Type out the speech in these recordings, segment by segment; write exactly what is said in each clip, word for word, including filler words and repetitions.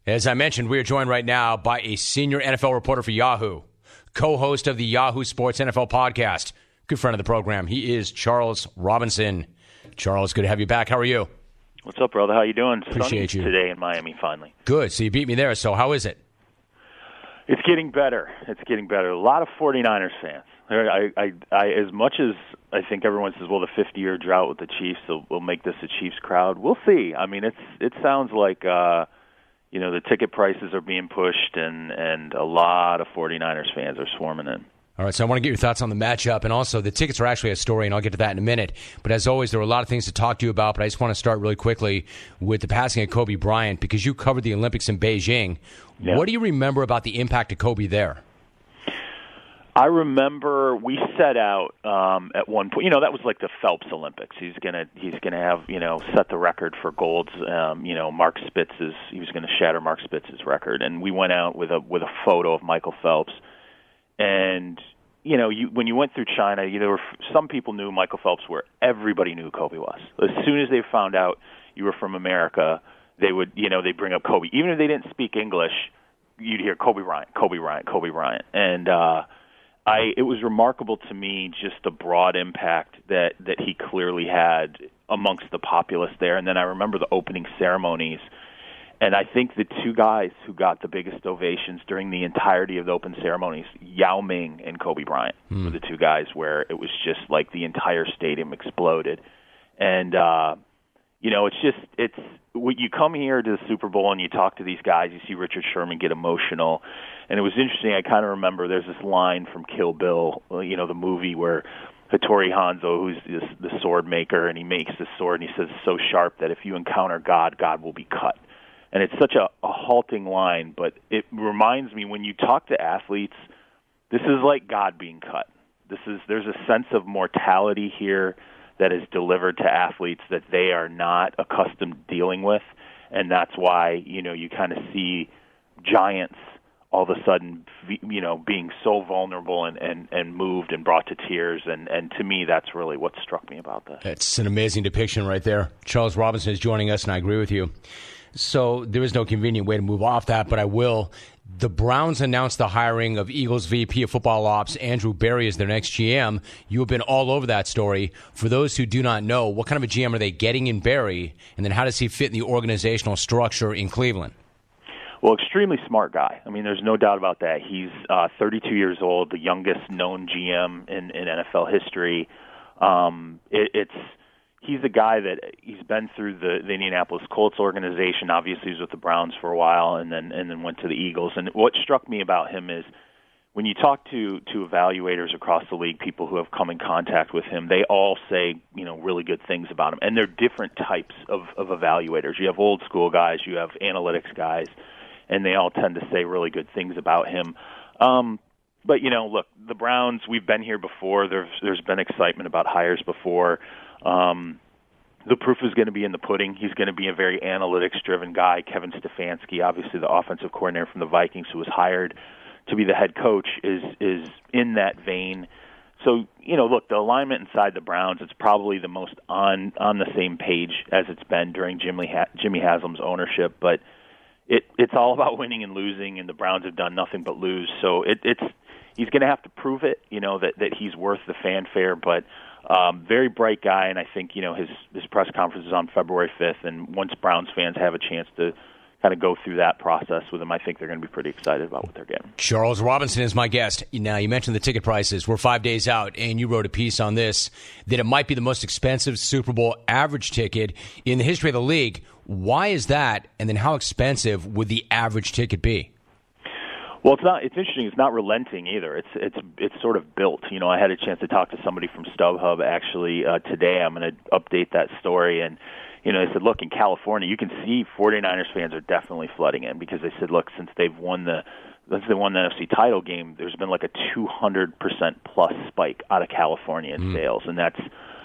As I mentioned, we are joined right now by a senior N F L reporter for Yahoo, co-host of the Yahoo Sports N F L podcast, good friend of the program. He is Charles Robinson. Charles, good to have you back. How are you? What's up, brother? How you doing? Appreciate Sunny you. Today in Miami, finally. Good. So you beat me there. So how is it? It's getting better. It's getting better. A lot of 49ers fans. I, I, I, as much as I think everyone says, well, the fifty-year drought with the Chiefs will, will make this a Chiefs crowd. We'll see. I mean, it's it sounds like, uh, you know, the ticket prices are being pushed, and, and a lot of 49ers fans are swarming in. All right, so I want to get your thoughts on the matchup, and also the tickets are actually a story, and I'll get to that in a minute. But as always, there are a lot of things to talk to you about, but I just want to start really quickly with the passing of Kobe Bryant, because you covered the Olympics in Beijing. Yeah. What do you remember about the impact of Kobe there? I remember we set out um, at one point. You know, that was like the Phelps Olympics. He's gonna he's gonna have you know set the record for golds. Um, you know, Mark Spitz's he was gonna shatter Mark Spitz's record, and we went out with a with a photo of Michael Phelps. And you know, you, when you went through China, you, there were some people knew Michael Phelps where everybody knew Kobe was. As soon as they found out you were from America, they would you know they bring up Kobe, even if they didn't speak English. You'd hear Kobe Bryant, Kobe Bryant, Kobe Bryant, and. uh I, it was remarkable to me just the broad impact that, that he clearly had amongst the populace there. And then I remember the opening ceremonies, and I think the two guys who got the biggest ovations during the entirety of the open ceremonies, Yao Ming and Kobe Bryant, mm. were the two guys where it was just like the entire stadium exploded. And, uh, you know, it's just, it's, when you come here to the Super Bowl and you talk to these guys, you see Richard Sherman get emotional. And it was interesting, I kind of remember there's this line from Kill Bill, you know, the movie where Hattori Hanzo, who's this, the sword maker, and he makes this sword, and he says it's so sharp that if you encounter God, God will be cut. And it's such a, a halting line, but it reminds me when you talk to athletes, this is like God being cut. This is there's a sense of mortality here that is delivered to athletes that they are not accustomed to dealing with, and that's why, you know, you kind of see giants all of a sudden, you know, being so vulnerable and, and, and moved and brought to tears. And, and to me, that's really what struck me about this. It's an amazing depiction right there. Charles Robinson is joining us, and I agree with you. So there is no convenient way to move off that, but I will. The Browns announced the hiring of Eagles V P of Football Ops, Andrew Berry, as their next G M. You have been all over that story. For those who do not know, what kind of a G M are they getting in Berry, and then how does he fit in the organizational structure in Cleveland? Well, extremely smart guy. I mean, there's no doubt about that. He's uh, thirty-two years old, the youngest known G M in, in N F L history. Um, it, it's he's a guy that he's been through the, the Indianapolis Colts organization. Obviously, he was with the Browns for a while, and then and then went to the Eagles. And what struck me about him is when you talk to to evaluators across the league, people who have come in contact with him, they all say you know really good things about him. And they're different types of, of evaluators. You have old school guys, you have analytics guys, and they all tend to say really good things about him. Um, but, you know, look, the Browns, we've been here before. There's, there's been excitement about hires before. Um, the proof is going to be in the pudding. He's going to be a very analytics-driven guy. Kevin Stefanski, obviously the offensive coordinator from the Vikings, who was hired to be the head coach, is is in that vein. So, you know, look, the alignment inside the Browns, it's probably the most on, on the same page as it's been during Jimmy, ha- Jimmy Haslam's ownership, but It, it's all about winning and losing, and the Browns have done nothing but lose. So it, it's he's going to have to prove it, you know, that, that he's worth the fanfare. But um, very bright guy, and I think you know his his press conference is on February fifth. And once Browns fans have a chance to kind of go through that process with him, I think they're going to be pretty excited about what they're getting. Charles Robinson is my guest. Now, you mentioned the ticket prices. We're five days out, and you wrote a piece on this, that it might be the most expensive Super Bowl average ticket in the history of the league. Why is that, and then how expensive would the average ticket be? Well, it's not. It's interesting. It's not relenting either. It's it's it's sort of built. You know, I had a chance to talk to somebody from StubHub actually uh, today. I'm going to update that story, and you know, they said, look, in California, you can see 49ers fans are definitely flooding in because they said, look, since they've won the since they won the N F C title game, there's been like a two hundred percent plus spike out of California in mm. sales, and that's.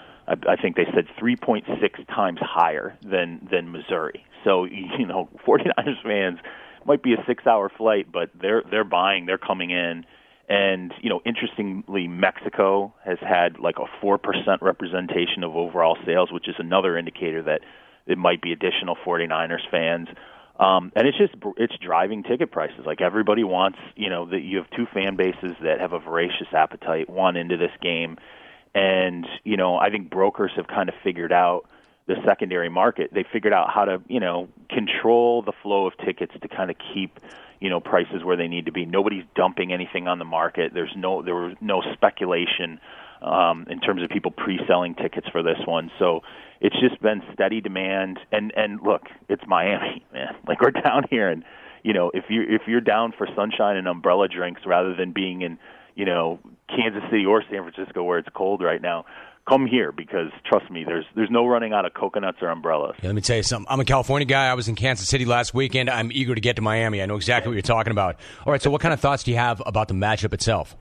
I think they said three point six times higher than, than Missouri. So, you know, 49ers fans might be a six-hour flight, but they're they're buying, they're coming in. And, you know, interestingly, Mexico has had like a four percent representation of overall sales, which is another indicator that it might be additional 49ers fans. Um, and it's just it's driving ticket prices. Like everybody wants, you know, that you have two fan bases that have a voracious appetite, one into this game, and you know, I think brokers have kind of figured out the secondary market. They figured out how to, you know, control the flow of tickets to kind of keep, you know, prices where they need to be. Nobody's dumping anything on the market. There's no there was no speculation um, in terms of people pre-selling tickets for this one. So it's just been steady demand. And and look, it's Miami, man. Like we're down here, and you know, if you if you're down for sunshine and umbrella drinks rather than being in, you know, Kansas City or San Francisco where it's cold right now, come here, because trust me, there's there's no running out of coconuts or umbrellas. Yeah, let me tell you something. I'm a California guy. I was in Kansas City last weekend. I'm eager to get to Miami. I know exactly what you're talking about. All right, so what kind of thoughts do you have about the matchup itself?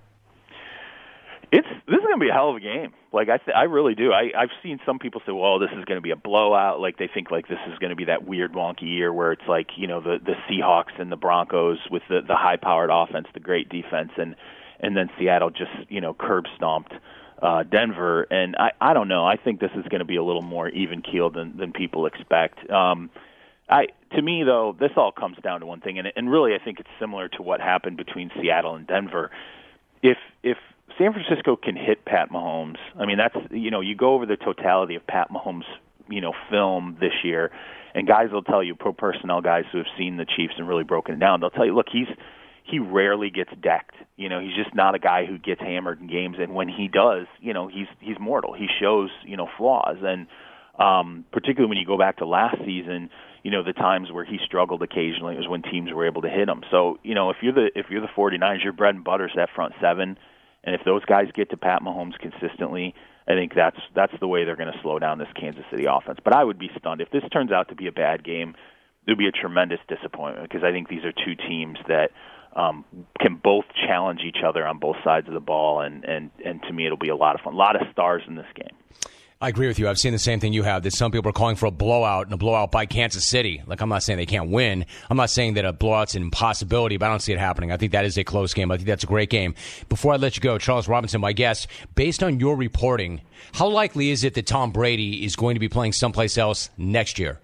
It's this is going to be a hell of a game. Like I, th- I really do. I, I've seen some people say, "Well, this is going to be a blowout." Like they think like this is going to be that weird, wonky year where it's like, you know, the the Seahawks and the Broncos with the the high-powered offense, the great defense, and and then Seattle just, you know, curb stomped uh, Denver. And I I don't know. I think this is going to be a little more even keeled than than people expect. Um, I to me though, this all comes down to one thing, and and really I think it's similar to what happened between Seattle and Denver. If if San Francisco can hit Pat Mahomes, I mean, that's, you know, you go over the totality of Pat Mahomes, you know, film this year, and guys will tell you, pro personnel guys who have seen the Chiefs and really broken it down, they'll tell you, look, he's he rarely gets decked. You know, he's just not a guy who gets hammered in games, and when he does, you know, he's he's mortal. He shows, you know, flaws, and um, particularly when you go back to last season, you know, the times where he struggled occasionally, it was when teams were able to hit him. So, you know, if you're the if you're the 49ers, your bread and butter's that front seven. And if those guys get to Pat Mahomes consistently, I think that's that's the way they're going to slow down this Kansas City offense. But I would be stunned. If this turns out to be a bad game, it would be a tremendous disappointment, because I think these are two teams that um, can both challenge each other on both sides of the ball, and, and, and to me it'll be a lot of fun. A lot of stars in this game. I agree with you. I've seen the same thing you have, that some people are calling for a blowout, and a blowout by Kansas City. Like, I'm not saying they can't win. I'm not saying that a blowout's an impossibility, but I don't see it happening. I think that is a close game. I think that's a great game. Before I let you go, Charles Robinson, my guest, based on your reporting, how likely is it that Tom Brady is going to be playing someplace else next year?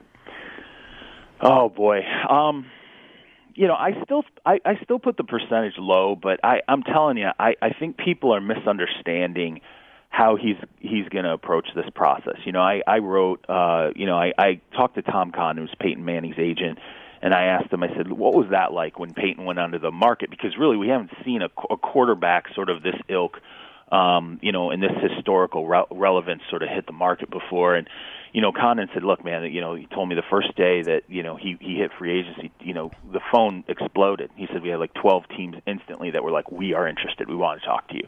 Oh, boy. Um, you know, I still I, I still put the percentage low, but I, I'm telling you, I, I think people are misunderstanding how he's he's going to approach this process. You know, I, I wrote, uh, you know, I, I talked to Tom Kahn, who's Peyton Manning's agent, and I asked him, I said, what was that like when Peyton went onto the market? Because really we haven't seen a, a quarterback sort of this ilk, um, you know, and this historical re- relevance sort of hit the market before. And, you know, Condon said, look, man, you know, he told me the first day that, you know, he, he hit free agency, you know, the phone exploded. He said we had like twelve teams instantly that were like, we are interested. We want to talk to you.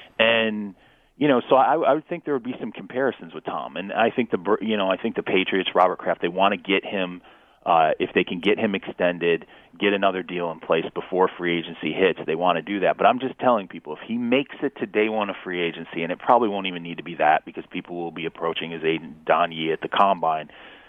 And, you know, so I, I would think there would be some comparisons with Tom, and I think the you know I think the Patriots, Robert Kraft, they want to get him, uh, if they can get him extended, get another deal in place before free agency hits. They want to do that, but I'm just telling people, if he makes it to day one of free agency, and it probably won't even need to be that, because people will be approaching his agent Don Yee at the Combine,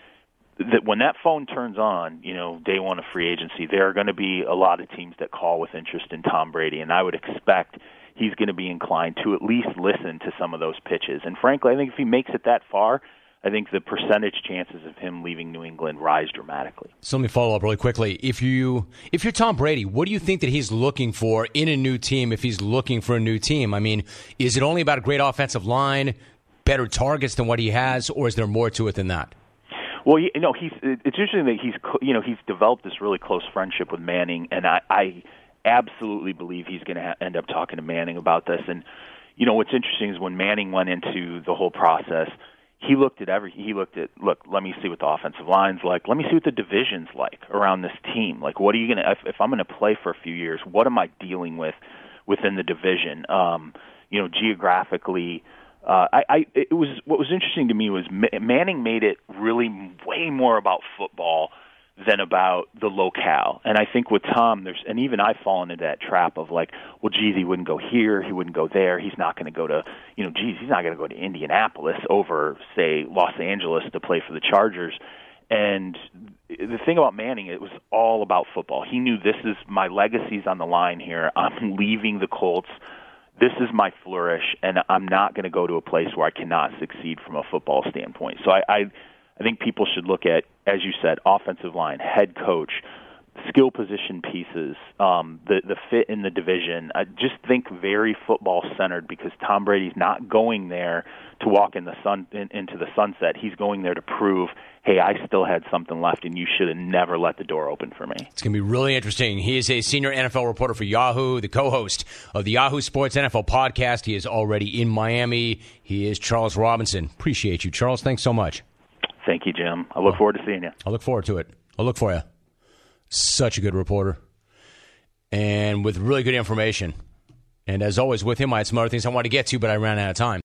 that when that phone turns on, you know, day one of free agency, there are going to be a lot of teams that call with interest in Tom Brady, and I would expect he's going to be inclined to at least listen to some of those pitches. And frankly, I think if he makes it that far, I think the percentage chances of him leaving New England rise dramatically. So let me follow up really quickly. If you, if you're Tom Brady, what do you think that he's looking for in a new team if he's looking for a new team? I mean, is it only about a great offensive line, better targets than what he has, or is there more to it than that? Well, you know, he's, it's interesting that he's, you know, he's developed this really close friendship with Manning, and I, I absolutely believe he's going to ha- end up talking to Manning about this. And, you know, what's interesting is when Manning went into the whole process, he looked at every, he looked at, look, let me see what the offensive line's like. Let me see what the division's like around this team. Like, what are you going to, if, if I'm going to play for a few years, what am I dealing with within the division? Um, you know, geographically, uh, I, I, it was, what was interesting to me was Manning made it really way more about football than about the locale. And I think with Tom, there's, and even I've fallen into that trap of like, well, geez, he wouldn't go here, he wouldn't go there, he's not going to go to, you know, geez, he's not going to go to Indianapolis over, say, Los Angeles to play for the Chargers. And the thing about Manning, it was all about football. He knew, this is, my legacy's on the line here. I'm leaving the Colts. This is my flourish, and I'm not going to go to a place where I cannot succeed from a football standpoint. So I, I I think people should look at, as you said, offensive line, head coach, skill position pieces, um, the the fit in the division. I just think very football centered, because Tom Brady's not going there to walk in the sun in, into the sunset. He's going there to prove, hey, I still had something left, and you should have never let the door open for me. It's going to be really interesting. He is a senior N F L reporter for Yahoo, the co-host of the Yahoo Sports N F L podcast. He is already in Miami. He is Charles Robinson. Appreciate you, Charles. Thanks so much. Thank you, Jim. I look forward to seeing you. I look forward to it. I'll look for you. Such a good reporter, and with really good information. And as always with him, I had some other things I wanted to get to, but I ran out of time.